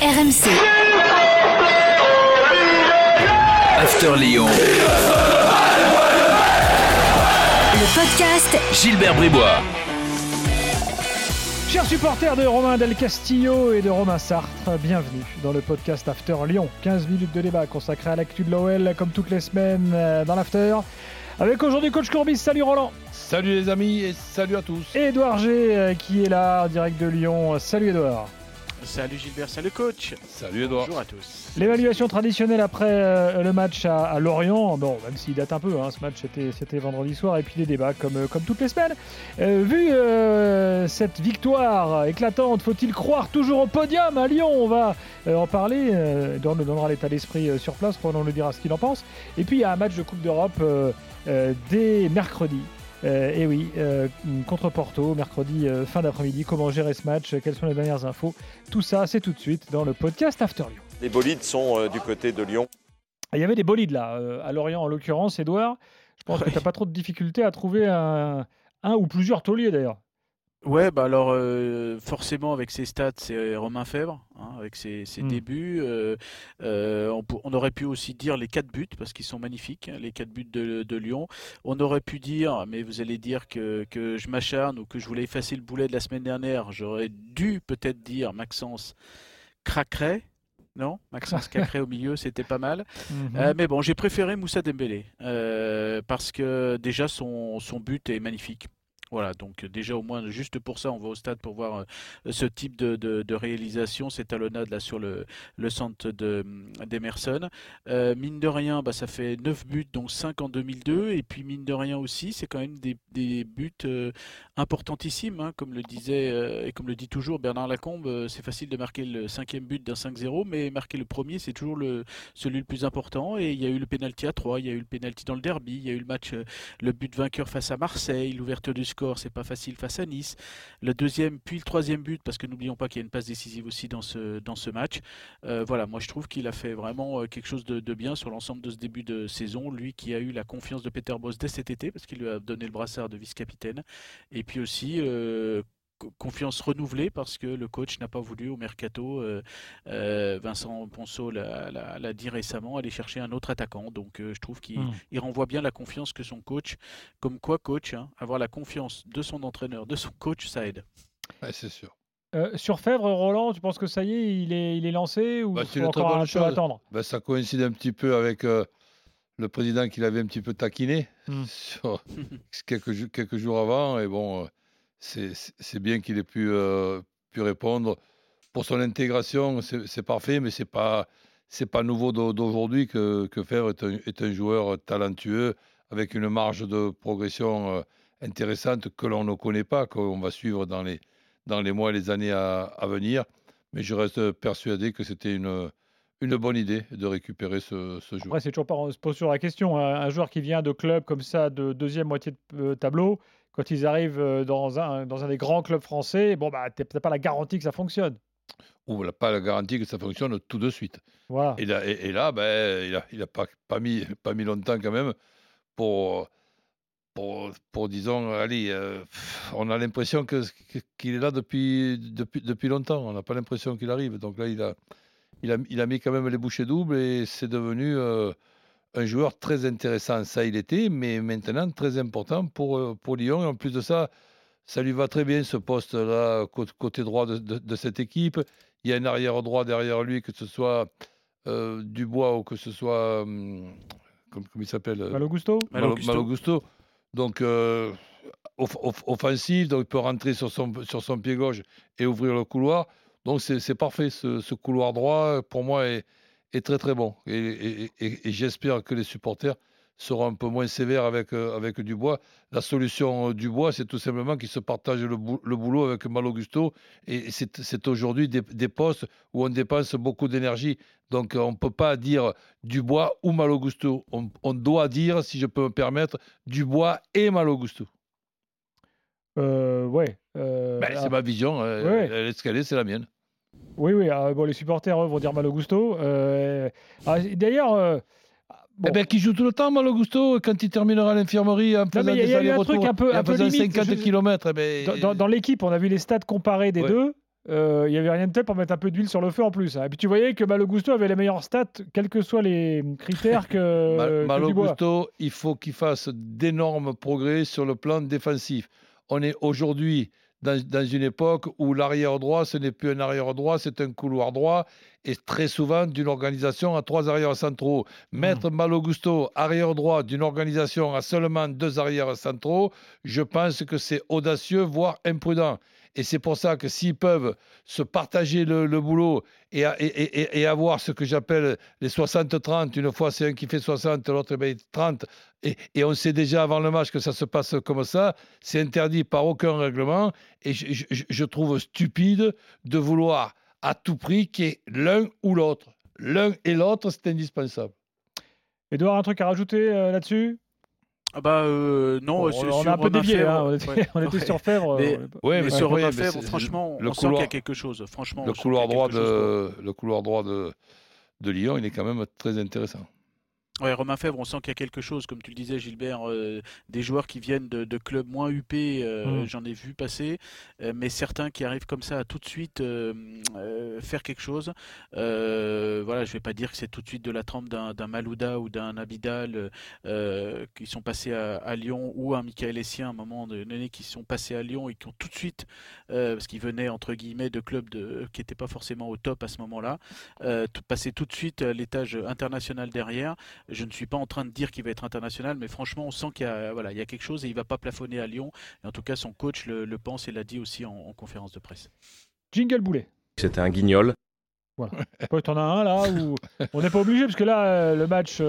RMC. After Lyon. Le podcast Gilbert Bribois. Chers supporters de Romain Del Castillo et de Romain Sartre, bienvenue dans le podcast After Lyon. 15 minutes de débat consacré à l'actu de l'OL comme toutes les semaines dans l'After. Avec aujourd'hui coach Courbis, salut Roland. Salut les amis et salut à tous. Et Édouard G qui est là, en direct de Lyon. Salut Édouard. Salut Gilbert, salut coach. Salut Édouard. Bonjour à tous. L'évaluation traditionnelle après le match à Lorient, bon, même s'il date un peu, ce match c'était vendredi soir, et puis des débats comme toutes les semaines. Vu cette victoire éclatante, faut-il croire toujours au podium à Lyon? On va en parler, Edouard nous donnera l'état d'esprit sur place, Roland nous dira ce qu'il en pense. Et puis il y a un match de Coupe d'Europe dès mercredi. Et oui, contre Porto, mercredi fin d'après-midi. Comment gérer ce match? Quelles sont les dernières infos? Tout ça, c'est tout de suite dans le podcast After Lyon. Les bolides sont du côté de Lyon. Il y avait des bolides là, à Lorient en l'occurrence, Édouard. Je pense que tu n'as pas trop de difficultés à trouver un ou plusieurs tauliers d'ailleurs. Ouais, bah alors forcément avec ses stats, c'est Romain Fèvre, avec ses débuts. On aurait pu aussi dire les 4 buts, parce qu'ils sont magnifiques, les 4 buts de Lyon. On aurait pu dire, mais vous allez dire que je m'acharne ou que je voulais effacer le boulet de la semaine dernière. J'aurais dû peut-être dire Maxence craquerait. Non, Maxence craquerait au milieu, c'était pas mal. Mais bon, j'ai préféré Moussa Dembélé, parce que déjà son but est magnifique. Voilà, donc déjà au moins juste pour ça, on va au stade pour voir ce type de réalisation, ces talonnades là sur le centre d'Emerson. Mine de rien, ça fait 9 buts, donc 5 en 2002, et puis mine de rien aussi, c'est quand même des buts importantissimes, comme le disait et comme le dit toujours Bernard Lacombe, c'est facile de marquer le 5e but d'un 5-0, mais marquer le premier, c'est toujours celui le plus important, et il y a eu le pénalty à 3, il y a eu le pénalty dans le derby, il y a eu le match, le but vainqueur face à Marseille, l'ouverture du score, c'est pas facile face à Nice. Le deuxième, puis le troisième but, parce que n'oublions pas qu'il y a une passe décisive aussi dans ce match. Voilà, moi je trouve qu'il a fait vraiment quelque chose de bien sur l'ensemble de ce début de saison. Lui qui a eu la confiance de Peter Bosz dès cet été, parce qu'il lui a donné le brassard de vice-capitaine. Et puis aussi confiance renouvelée parce que le coach n'a pas voulu au mercato, Vincent Ponceau l'a dit récemment, aller chercher un autre attaquant, donc je trouve qu'il renvoie bien la confiance que son coach, comme quoi coach, avoir la confiance de son entraîneur, de son coach, ça aide. Ouais, c'est sûr. Sur Fèvre, Roland, tu penses que ça y est, il est lancé ou c'est faut encore un peu attendre? Ça coïncide un petit peu avec le président qui l'avait un petit peu taquiné sur quelques jours avant, et bon, c'est bien qu'il ait pu répondre. Pour son intégration, c'est parfait, mais c'est pas nouveau d'aujourd'hui que Fèvre est un joueur talentueux avec une marge de progression intéressante que l'on ne connaît pas, qu'on va suivre dans les mois et les années à venir. Mais je reste persuadé que c'était une bonne idée de récupérer ce joueur. Après, c'est toujours pas, on se pose sur la question. Un joueur qui vient de club comme ça, de deuxième moitié de tableau, quand ils arrivent dans un des grands clubs français, t'as pas la garantie que ça fonctionne. Ou pas la garantie que ça fonctionne tout de suite. Voilà. Et là, il a pas mis longtemps quand même pour disons, allez, on a l'impression qu'il est là depuis longtemps. On n'a pas l'impression qu'il arrive. Donc là, il a mis quand même les bouchées doubles et c'est devenu un joueur très intéressant. Ça, il était, mais maintenant très important pour Lyon. Et en plus de ça, ça lui va très bien ce poste-là, côté droit de cette équipe. Il y a un arrière droit derrière lui, que ce soit Dubois ou que ce soit, comment il s'appelle, Malo Gusto. Donc, offensif, donc il peut rentrer sur son pied gauche et ouvrir le couloir. Donc, c'est parfait. Ce couloir droit, pour moi, est très, très bon. Et j'espère que les supporters seront un peu moins sévères avec Dubois. La solution Dubois, c'est tout simplement qu'il se partage le boulot avec Malo Gusto. Et c'est aujourd'hui des postes où on dépense beaucoup d'énergie. Donc, on ne peut pas dire Dubois ou Malo Gusto. On doit dire, si je peux me permettre, Dubois et Malo Gusto. Ouais. C'est ma vision. Elle est ce qu'elle est, c'est la mienne. Oui. Les supporters, eux, vont dire Malo Gusto. D'ailleurs... qui joue tout le temps, Malo Gusto, quand il terminera à l'infirmerie en faisant des allers-retours, un peu limite. 50 km. Dans l'équipe, on a vu les stats comparés des deux. il n'y avait rien de tel pour mettre un peu d'huile sur le feu en plus. Hein. Et puis tu voyais que Malo Gusto avait les meilleures stats, quels que soient les critères que Malo Dubois. Gusto, il faut qu'il fasse d'énormes progrès sur le plan défensif. On est aujourd'hui dans une époque où l'arrière droit, ce n'est plus un arrière droit, c'est un couloir droit, et très souvent d'une organisation à 3 arrières centraux. Mettre Malo Gusto arrière droit d'une organisation à seulement 2 arrières centraux, je pense que c'est audacieux, voire imprudent. Et c'est pour ça que s'ils peuvent se partager le boulot et avoir ce que j'appelle les 60-30, une fois c'est un qui fait 60, l'autre 30, et on sait déjà avant le match que ça se passe comme ça, c'est interdit par aucun règlement, et je trouve stupide de vouloir à tout prix qu'il y ait l'un ou l'autre. L'un et l'autre, c'est indispensable. Edouard, un truc à rajouter là-dessus ? Non, on a un peu dévié, on était sur Fèvre. Mais sur Romain Fèvre, franchement, on sent qu'il y a quelque chose. Franchement, le couloir droit de Lyon, il est quand même très intéressant. Ouais, Romain Fèvre, on sent qu'il y a quelque chose, comme tu le disais, Gilbert, des joueurs qui viennent de clubs moins huppés, j'en ai vu passer, mais certains qui arrivent comme ça à tout de suite faire quelque chose. Voilà, je vais pas dire que c'est tout de suite de la trempe d'un Malouda ou d'un Abidal qui sont passés à Lyon, ou un Michael Essien à un moment donné qui sont passés à Lyon et qui ont tout de suite, parce qu'ils venaient entre guillemets de clubs qui n'étaient pas forcément au top à ce moment-là, passer tout de suite à l'étage international derrière. Je ne suis pas en train de dire qu'il va être international, mais franchement, on sent qu'il y a quelque chose et il ne va pas plafonner à Lyon. Et en tout cas, son coach le pense et l'a dit aussi en conférence de presse. Jingle Boulet. C'était un guignol. Voilà. Tu en as un là où on n'est pas obligé, parce que là, le match.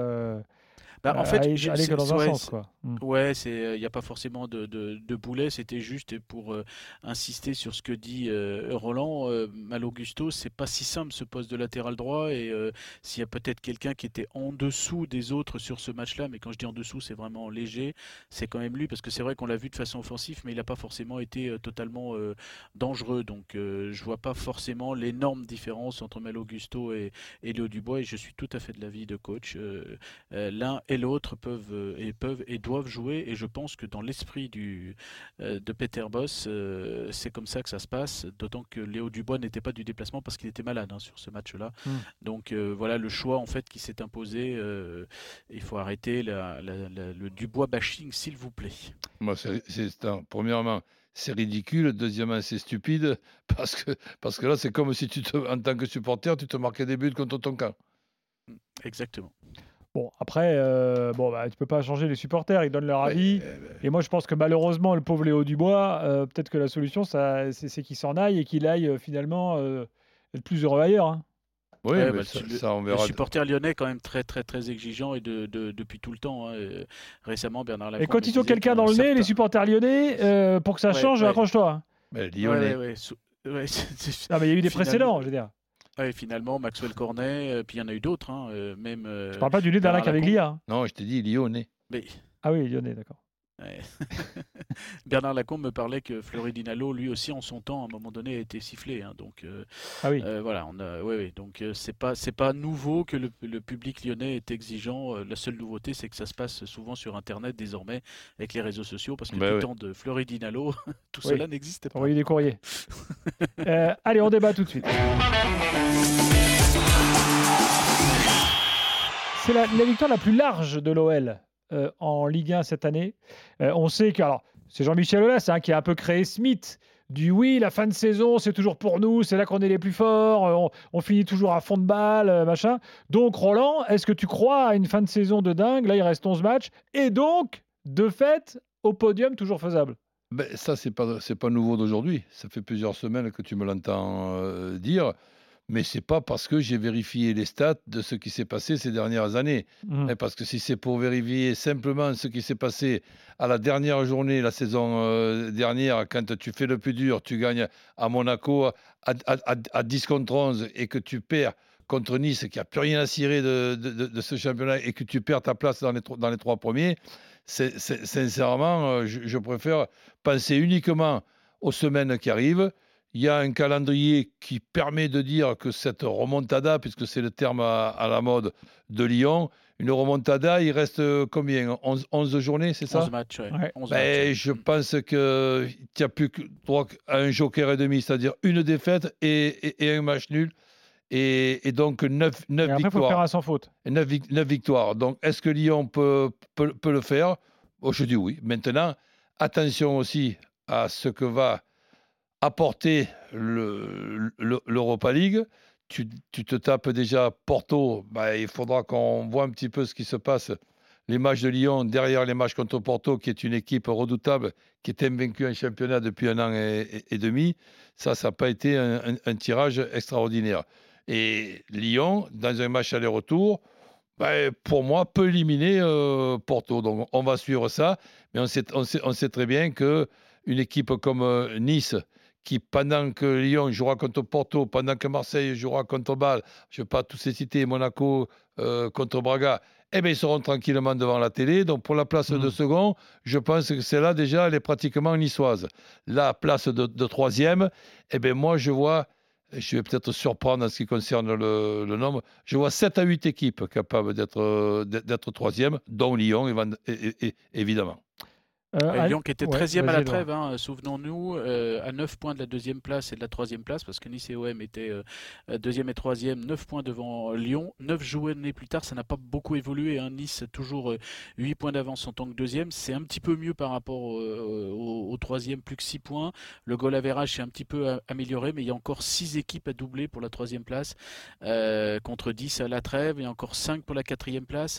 En fait, aller que dans un sens, quoi. Ouais, il n'y a pas forcément de boulet, c'était juste pour insister sur ce que dit Roland. Malo Gusto, c'est pas si simple ce poste de latéral droit, et s'il y a peut-être quelqu'un qui était en dessous des autres sur ce match-là, mais quand je dis en dessous, c'est vraiment léger, c'est quand même lui, parce que c'est vrai qu'on l'a vu de façon offensive, mais il n'a pas forcément été totalement dangereux, donc je vois pas forcément l'énorme différence entre Malo Gusto et Léo Dubois, et je suis tout à fait de l'avis de coach. L'un et l'autre peuvent et doivent jouer, et je pense que dans l'esprit de Peter Bosz, c'est comme ça que ça se passe, d'autant que Léo Dubois n'était pas du déplacement parce qu'il était malade sur ce match-là. Donc voilà le choix en fait qui s'est imposé. Il faut arrêter le Dubois bashing, s'il vous plaît. Moi, premièrement, c'est ridicule. Deuxièmement, c'est stupide parce que là, c'est comme si en tant que supporter, tu te marquais des buts contre ton camp. Exactement. Bon, après, tu peux pas changer les supporters, ils donnent leur avis. Et moi, je pense que malheureusement, le pauvre Léo Dubois, peut-être que la solution, c'est qu'il s'en aille et qu'il aille finalement être plus heureux ailleurs. Hein. Oui, ça, on verra. Le supporter lyonnais est quand même très, très, très exigeant et depuis tout le temps. Hein. Récemment, Bernard Lacombe. Et quand ils ont quelqu'un dans le nez, les supporters lyonnais, pour que ça change, accroche-toi. Mais lyonnais. mais il y a eu des précédents, je veux dire. Ouais, finalement, Maxwell Cornet, puis il y en a eu d'autres, même. Je parle pas du nez d'Alain Caveglia. Hein. Non, je t'ai dit lyonnais. Mais... Ah oui, lyonnais, d'accord. Ouais. Bernard Lacombe me parlait que Fleury Dinalo, lui aussi, en son temps, à un moment donné, a été sifflé. Hein, donc, voilà, donc c'est pas nouveau que le public lyonnais est exigeant. La seule nouveauté, c'est que ça se passe souvent sur Internet désormais, avec les réseaux sociaux, parce que du temps de Fleury Dinalo, tout cela n'existait pas. Envoyer des courriers. Allez, on débat tout de suite. C'est la victoire la plus large de l'OL en Ligue 1 cette année. On sait que c'est Jean-Michel Aulas qui a un peu créé ce mythe du oui, la fin de saison, c'est toujours pour nous, c'est là qu'on est les plus forts, on finit toujours à fond de balle, machin. Donc, Roland, est-ce que tu crois à une fin de saison de dingue ? Là, il reste 11 matchs. Et donc, de fait, au podium, toujours faisable. Ça, c'est pas nouveau d'aujourd'hui. Ça fait plusieurs semaines que tu me l'entends dire. Mais ce n'est pas parce que j'ai vérifié les stats de ce qui s'est passé ces dernières années. Parce que si c'est pour vérifier simplement ce qui s'est passé à la dernière journée, la saison dernière, quand tu fais le plus dur, tu gagnes à Monaco à 10 contre 11 et que tu perds contre Nice, qui n'a plus rien à cirer de ce championnat, et que tu perds ta place dans les 3 premiers, sincèrement, je préfère penser uniquement aux semaines qui arrivent. il y a un calendrier qui permet de dire que cette remontada, puisque c'est le terme à la mode de Lyon, une remontada, il reste combien 11 journées, c'est ça 11 matchs, ouais. Ouais. 11 Ben, matchs. je pense que tu n'as plus que droit à un joker et demi, c'est-à-dire une défaite et un match nul. Et donc 9 Et après, il faut faire victoires. à sans faute. 9 victoires. Donc, est-ce que Lyon peut le faire? Je dis oui. Maintenant, attention aussi à ce que va apporter l'Europa League. Tu te tapes déjà Porto. Ben, il faudra qu'on voit un petit peu ce qui se passe. Les matchs de Lyon derrière les matchs contre Porto, qui est une équipe redoutable, qui est invaincue en championnat depuis 1 an et demi. Ça n'a pas été un tirage extraordinaire. Et Lyon, dans un match aller-retour, pour moi, peut éliminer Porto. Donc, on va suivre ça. Mais on sait très bien qu'une équipe comme Nice, qui, pendant que Lyon jouera contre Porto, pendant que Marseille jouera contre Bâle, je ne vais pas tous les citer, Monaco contre Braga, ils seront tranquillement devant la télé. Donc, pour la place de second, je pense que celle-là, déjà, elle est pratiquement niçoise. La place de troisième, moi, je vois... Je vais peut-être surprendre en ce qui concerne le nombre. Je vois 7 à 8 équipes capables d'être troisième, dont Lyon, évidemment. Lyon qui était 13e à la trêve, souvenons-nous, à 9 points de la deuxième place et de la troisième place, parce que Nice et OM étaient deuxième et troisième, 9 points devant Lyon. 9 journées plus tard, ça n'a pas beaucoup évolué. Nice, toujours 8 points d'avance en tant que deuxième. C'est un petit peu mieux par rapport au troisième, plus que 6 points. Le goal average s'est un petit peu amélioré, mais il y a encore 6 équipes à doubler pour la troisième place, contre 10 à la trêve, et encore 5 pour la quatrième place.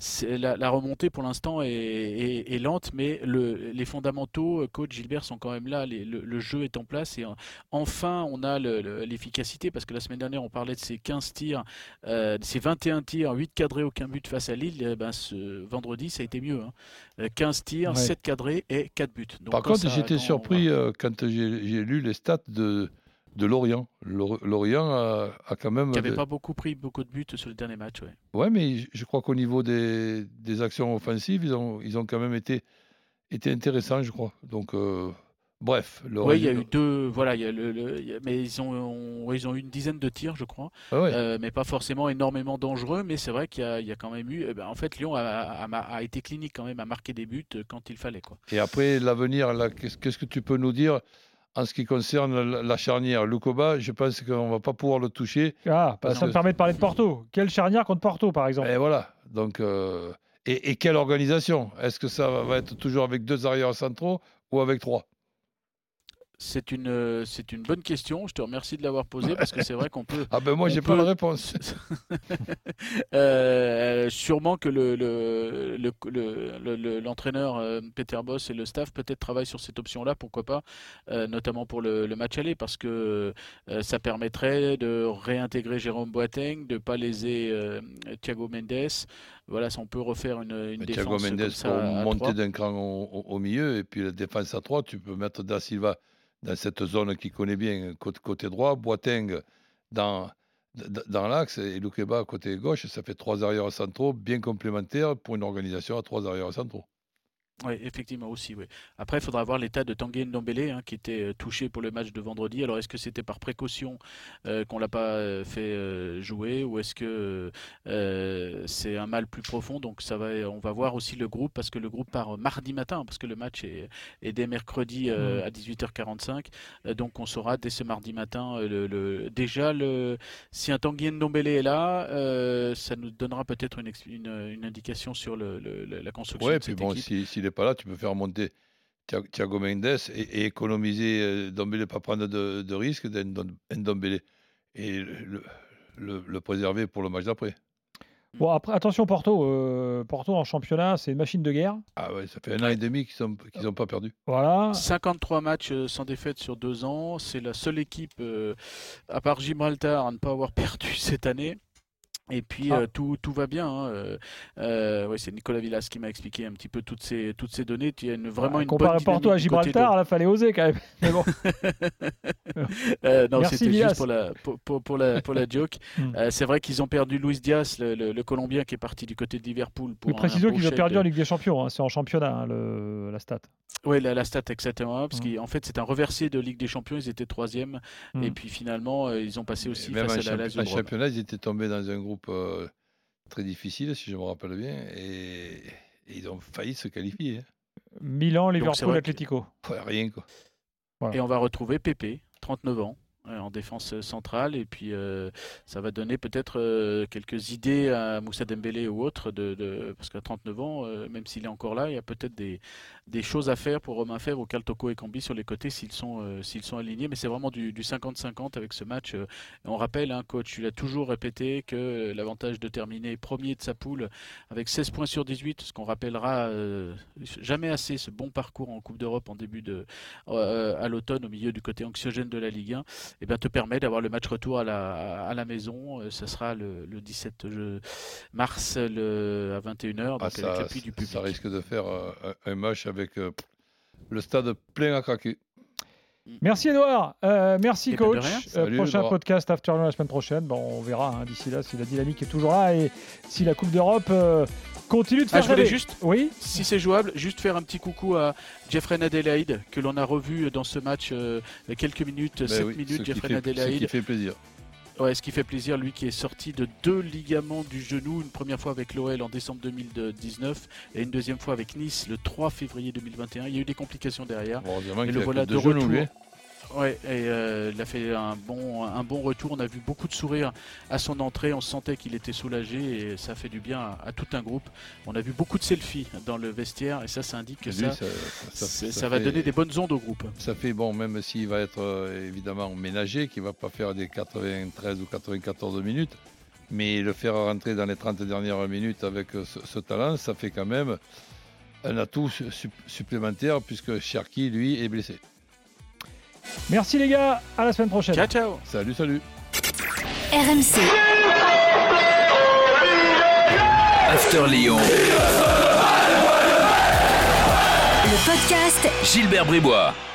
La remontée, pour l'instant, est lente, mais les fondamentaux, coach Gilbert, sont quand même là. Le jeu est en place et enfin on a l'efficacité, parce que la semaine dernière on parlait de ces 15 tirs, ces 21 tirs, 8 cadrés, aucun but face à Lille. Ce vendredi ça a été mieux. 15 tirs, 7 cadrés et 4 buts. Donc, par contre, j'étais surpris quand j'ai lu les stats de Lorient. Lorient a quand même... Qui n'avait pas pris beaucoup de buts sur le dernier match. Ouais, mais je crois qu'au niveau des actions offensives, ils ont quand même été intéressant, je crois. Donc, bref. Oui, il y a eu deux. Voilà, mais ils ont eu une dizaine de tirs, je crois. Mais pas forcément énormément dangereux. Mais c'est vrai qu'il y a quand même eu. En fait, Lyon a été clinique quand même, à marquer des buts quand il fallait, quoi. Et après, l'avenir, qu'est-ce que tu peux nous dire en ce qui concerne la charnière? Lukoba, je pense qu'on ne va pas pouvoir le toucher. Ça me permet de parler de Porto. Quelle charnière contre Porto, par exemple? Et voilà. Donc. Et quelle organisation? Est-ce que ça va être toujours avec 2 arrières centraux ou avec 3? C'est une bonne question. Je te remercie de l'avoir posée, parce que c'est vrai qu'on peut. Moi, j'ai pas la réponse. Sûrement que l'entraîneur Peter Bosz et le staff peut-être travaillent sur cette option-là, pourquoi pas, notamment pour le match aller, parce que ça permettrait de réintégrer Jérôme Boateng, de ne pas léser Thiago Mendes. Voilà, on peut refaire une défense Thiago Mendes comme ça pour à monter 3. d'un cran au milieu, et puis la défense à 3, tu peux mettre Da Silva dans cette zone qu'il connaît bien, côté droit, Boateng dans l'axe, et Lukeba côté gauche. Ça fait 3 arrières centraux bien complémentaires pour une organisation à 3 arrières centraux. Oui, effectivement aussi. Oui. Après, il faudra voir l'état de Tanguy Ndombele, qui était touché pour le match de vendredi. Alors, est-ce que c'était par précaution qu'on ne l'a pas fait jouer, ou est-ce que c'est un mal plus profond? Donc, on va voir aussi le groupe, parce que le groupe part mardi matin, parce que le match est dès mercredi à 18h45. Donc, on saura dès ce mardi matin déjà si un Tanguy Ndombele est là, ça nous donnera peut-être une indication sur la construction de cette équipe. S'il n'est pas là, tu peux faire monter Thiago Mendes et économiser Ndombele, pas prendre de risque d'Ndombele, et le préserver pour le match d'après. Bon, après, attention Porto. Porto en championnat, c'est une machine de guerre. Ah ouais, ça fait 1 an et demi qu'ils n'ont pas perdu. Voilà. 53 matchs sans défaite sur 2 ans. C'est la seule équipe, à part Gibraltar, à ne pas avoir perdu cette année. Et puis tout va bien. Hein. C'est Nicolas Villas qui m'a expliqué un petit peu toutes ces données. Il y a vraiment une bonne comparé Porto à Gibraltar, là, fallait oser quand même. Mais bon. Non, merci c'était Villas. juste pour la joke. C'est vrai qu'ils ont perdu Luis Diaz, le Colombien qui est parti du côté de Liverpool. Précisons qu'ils ont perdu en Ligue des Champions. Hein. C'est en championnat, la stat. Oui, la stat exactement. Parce qu'en fait, c'est un reversé de Ligue des Champions. Ils étaient 3e. Et puis finalement, ils ont passé aussi face à la Lazio. En championnat, ils étaient tombés dans un groupe très difficile, si je me rappelle bien, et ils ont failli se qualifier. Milan, Liverpool, Atlético. Rien quoi. Voilà. Et on va retrouver Pépé, 39 ans. En défense centrale, et puis ça va donner peut-être quelques idées à Moussa Dembélé ou autres, parce qu'à 39 ans, même s'il est encore là, il y a peut-être des choses à faire pour Romain Fèvre ou Kaltoko et Cambi sur les côtés s'ils sont alignés, mais c'est vraiment du 50-50 avec ce match. On rappelle, coach, tu l'as toujours répété, que l'avantage de terminer premier de sa poule avec 16 points sur 18, ce qu'on rappellera jamais assez, ce bon parcours en Coupe d'Europe en début à l'automne, au milieu du côté anxiogène de la Ligue 1, te permet d'avoir le match retour à la maison. Ce sera le 17 mars à 21h, donc avec l'appui du public. Ça risque de faire un match avec le stade plein à craquer. Merci Edouard, merci coach. Salut, prochain Edouard. Podcast After Lyon la semaine prochaine. On verra d'ici là si la dynamique est toujours là et si la Coupe d'Europe continue de faire je voulais rêver. Juste, oui, si c'est jouable, juste faire un petit coucou à Jeffrey Adelaide, que l'on a revu dans ce match quelques minutes, 7 minutes. Jeffrey Adelaide. Ce qui fait plaisir. Ouais, ce qui fait plaisir, lui qui est sorti de 2 ligaments du genou, une première fois avec l'OL en décembre 2019 et une deuxième fois avec Nice le 3 février 2021. Il y a eu des complications derrière. Et le voilà de genoux, retour. lui. Ouais, et il a fait un bon retour. On a vu beaucoup de sourires à son entrée. On sentait qu'il était soulagé et ça fait du bien à tout un groupe. On a vu beaucoup de selfies dans le vestiaire et ça indique que ça va donner des bonnes ondes au groupe. Ça fait bon, même s'il va être évidemment ménagé, qu'il ne va pas faire des 93 ou 94 minutes, mais le faire rentrer dans les 30 dernières minutes avec ce talent, ça fait quand même un atout supplémentaire puisque Cherki, lui, est blessé. merci les gars, à la semaine prochaine. Ciao. Salut. RMC. After Lyon. Le podcast Gilbert Bribois.